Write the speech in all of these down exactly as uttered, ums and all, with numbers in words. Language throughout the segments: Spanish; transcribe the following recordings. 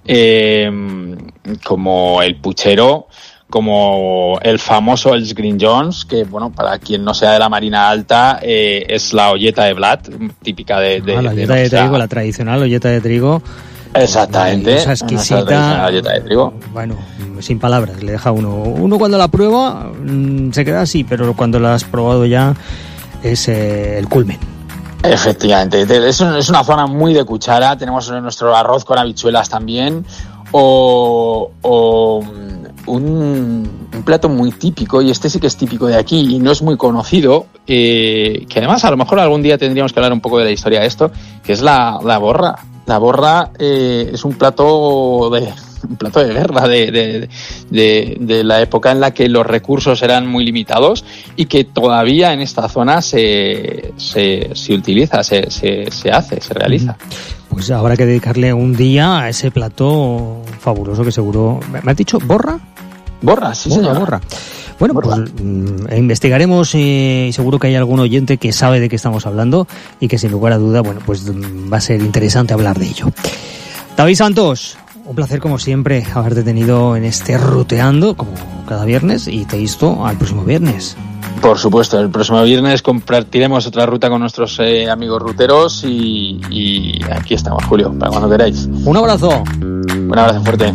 eh, como el puchero, como el famoso Els Green Jones, que bueno, para quien no sea de la Marina Alta, eh, es la olleta de blat, típica de... de ah, la olleta de, de trigo, la tradicional olleta de trigo. Exactamente. Esa exquisita. La olleta de trigo. Bueno, sin palabras, le deja uno. Uno cuando la prueba mmm, se queda así, pero cuando la has probado ya es eh, el culmen. Efectivamente, es, es una zona muy de cuchara. Tenemos nuestro arroz con habichuelas también, o, o un, un plato muy típico, y este sí que es típico de aquí y no es muy conocido, eh, que además a lo mejor algún día tendríamos que hablar un poco de la historia de esto, que es la, la borra. La borra eh, es un plato de un plato de guerra de, de, de, de la época en la que los recursos eran muy limitados y que todavía en esta zona se, se, se utiliza, se, se, se hace, se realiza. Pues habrá que dedicarle un día a ese plato fabuloso que seguro... ¿Me has dicho borra? Borra, sí, borra, señora. Borra. Bueno, borra. Pues mm, investigaremos eh, y seguro que hay algún oyente que sabe de qué estamos hablando y que sin lugar a duda, bueno, pues mm, va a ser interesante hablar de ello. David Santos, un placer como siempre haberte tenido en este Ruteando, como cada viernes, y te insto al próximo viernes. Por supuesto, el próximo viernes compartiremos otra ruta con nuestros eh, amigos ruteros y, y aquí estamos, Julio, para cuando queráis. Un abrazo. Un abrazo fuerte.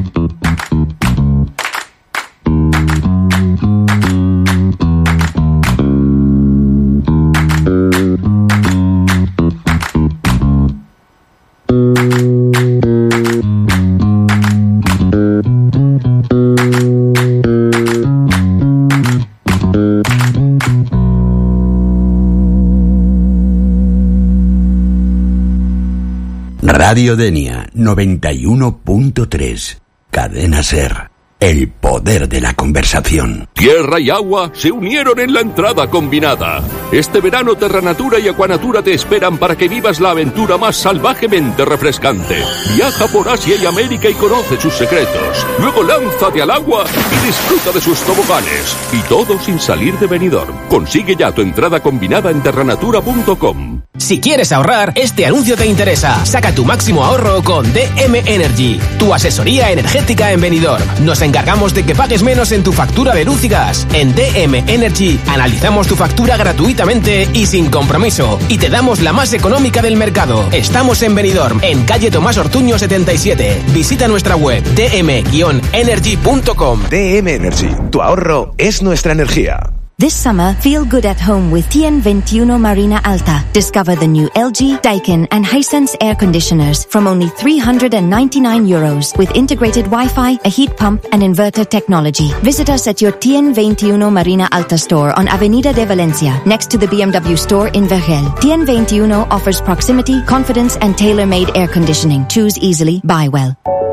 Radio Denia noventa y uno punto tres. Cadena Ser. El poder de la conversación. Tierra y agua se unieron en la entrada combinada. Este verano Terranatura y Aquanatura te esperan para que vivas la aventura más salvajemente refrescante. Viaja por Asia y América y conoce sus secretos. Luego lánzate al agua y disfruta de sus toboganes. Y todo sin salir de Benidorm. Consigue ya tu entrada combinada en terranatura punto com. Si quieres ahorrar, este anuncio te interesa. Saca tu máximo ahorro con D M Energy, tu asesoría energética en Benidorm. Nos encargamos de que pagues menos en tu factura de luz y gas. En D M Energy analizamos tu factura gratuitamente y sin compromiso. Y te damos la más económica del mercado. Estamos en Benidorm, en calle Tomás Ortuño setenta y siete. Visita nuestra web d m energy punto com. D M Energy, tu ahorro es nuestra energía. This summer, feel good at home with T N twenty-one Marina Alta. Discover the new L G, Daikin and Hisense air conditioners from only three hundred ninety-nine euros with integrated Wi-Fi, a heat pump and inverter technology. Visit us at your T N twenty-one Marina Alta store on Avenida de Valencia, next to the B M W store in Vergel. T N twenty-one offers proximity, confidence and tailor-made air conditioning. Choose easily, buy well.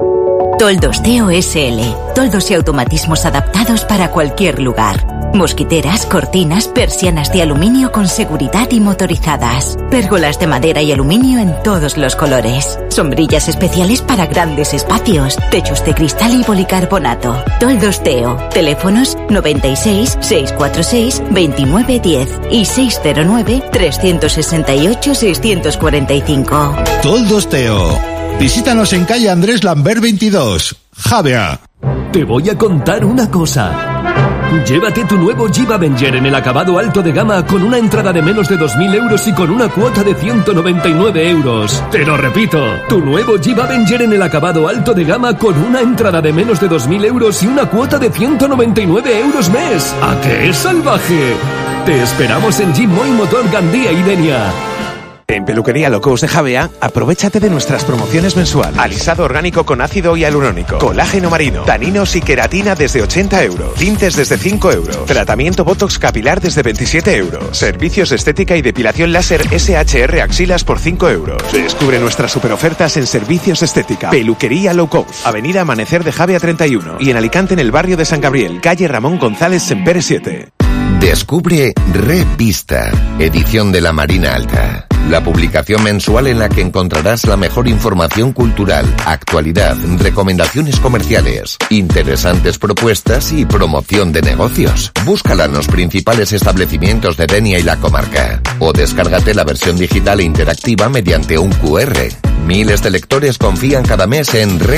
Toldos Teo S L. Toldos y automatismos adaptados para cualquier lugar. Mosquiteras, cortinas, persianas de aluminio con seguridad y motorizadas. Pérgolas de madera y aluminio en todos los colores. Sombrillas especiales para grandes espacios. Techos de cristal y policarbonato. Toldos Teo. Teléfonos noventa y seis, seiscientos cuarenta y seis, veintinueve diez y seiscientos nueve, trescientos sesenta y ocho, seiscientos cuarenta y cinco. Toldos Teo. Visítanos en calle Andrés Lambert veintidós, Javea. Te voy a contar una cosa. Llévate tu nuevo Jeep Avenger en el acabado alto de gama con una entrada de menos de dos mil euros y con una cuota de ciento noventa y nueve euros. Te lo repito, tu nuevo Jeep Avenger en el acabado alto de gama con una entrada de menos de dos mil euros y una cuota de ciento noventa y nueve euros mes. ¿A qué es salvaje? Te esperamos en Jeep Moy Motor Gandía y Denia. En Peluquería Locos de Javea, aprovéchate de nuestras promociones mensuales. Alisado orgánico con ácido hialurónico, colágeno marino, taninos y queratina desde ochenta euros, tintes desde cinco euros, tratamiento Botox capilar desde veintisiete euros, servicios de estética y depilación láser S H R axilas por cinco euros. Descubre nuestras superofertas en servicios de estética. Peluquería Locos, Avenida Amanecer de Javea treinta y uno y en Alicante en el barrio de San Gabriel, calle Ramón González Sempere siete. Descubre Revista, edición de la Marina Alta. La publicación mensual en la que encontrarás la mejor información cultural, actualidad, recomendaciones comerciales, interesantes propuestas y promoción de negocios. Búscala en los principales establecimientos de Denia y la comarca. O descárgate la versión digital e interactiva mediante un Q R. Miles de lectores confían cada mes en